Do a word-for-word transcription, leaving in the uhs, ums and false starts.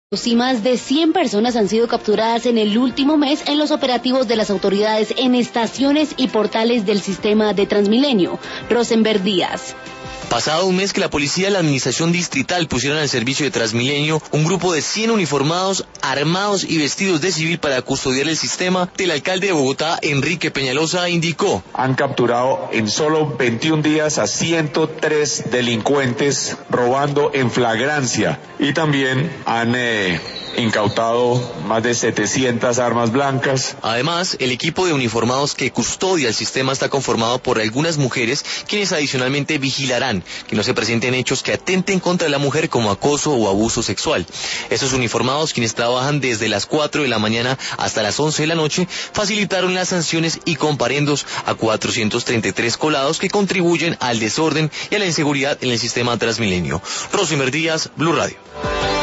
Y más de cien personas han sido capturadas en el último mes en los operativos de las autoridades en estaciones y portales del sistema de Transmilenio. Rosenberg Díaz. Pasado un mes que la policía y la administración distrital pusieron al servicio de Transmilenio un grupo de cien uniformados, armados y vestidos de civil para custodiar el sistema, el alcalde de Bogotá, Enrique Peñalosa, indicó: han capturado en solo veintiún días a ciento tres delincuentes robando en flagrancia y también han eh, incautado más de setecientas armas blancas. Además, el equipo de uniformados que custodia el sistema está conformado por algunas mujeres, quienes adicionalmente vigilarán que no se presenten hechos que atenten contra la mujer como acoso o abuso sexual. Esos uniformados, quienes trabajan desde las cuatro de la mañana hasta las once de la noche, facilitaron las sanciones y comparendos a cuatrocientos treinta y tres colados que contribuyen al desorden y a la inseguridad en el sistema Transmilenio. Rosenberg Díaz, Blue Radio.